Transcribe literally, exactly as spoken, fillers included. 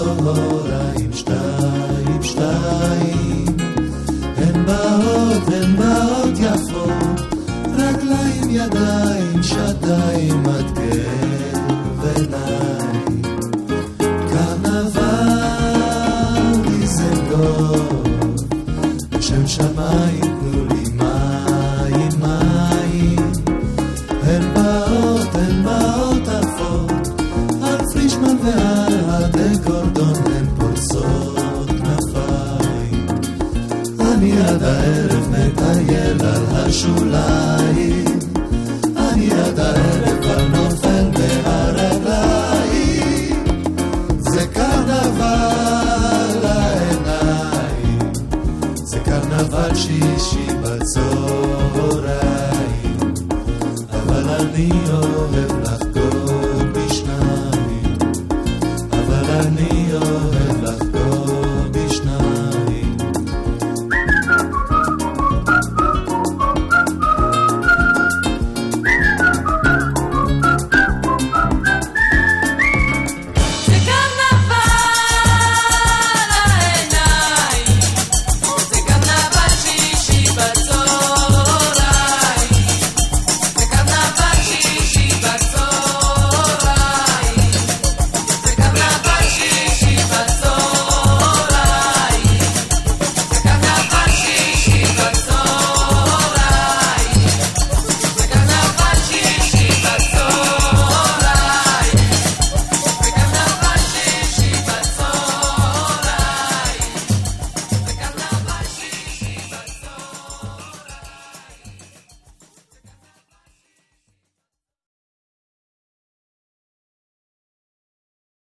בצהריים שתיים שתיים, הן באות הן באות יפות, רגליים ידיים שדיים עד כאב עיניים, קרנבל יזנגור בשם שמיים, תנו לי מים מים, הן באות הן באות עפות, על פרישמן ועל הדקורדון הן פורסות כנפיים, אני עד הערב מטייל על השוליים, אני עד הערב כבר נופל מהרגליים, זה קרנבל העיניים, זה קרנבל שישי בצהריים, אבל אני אוהב לחגוג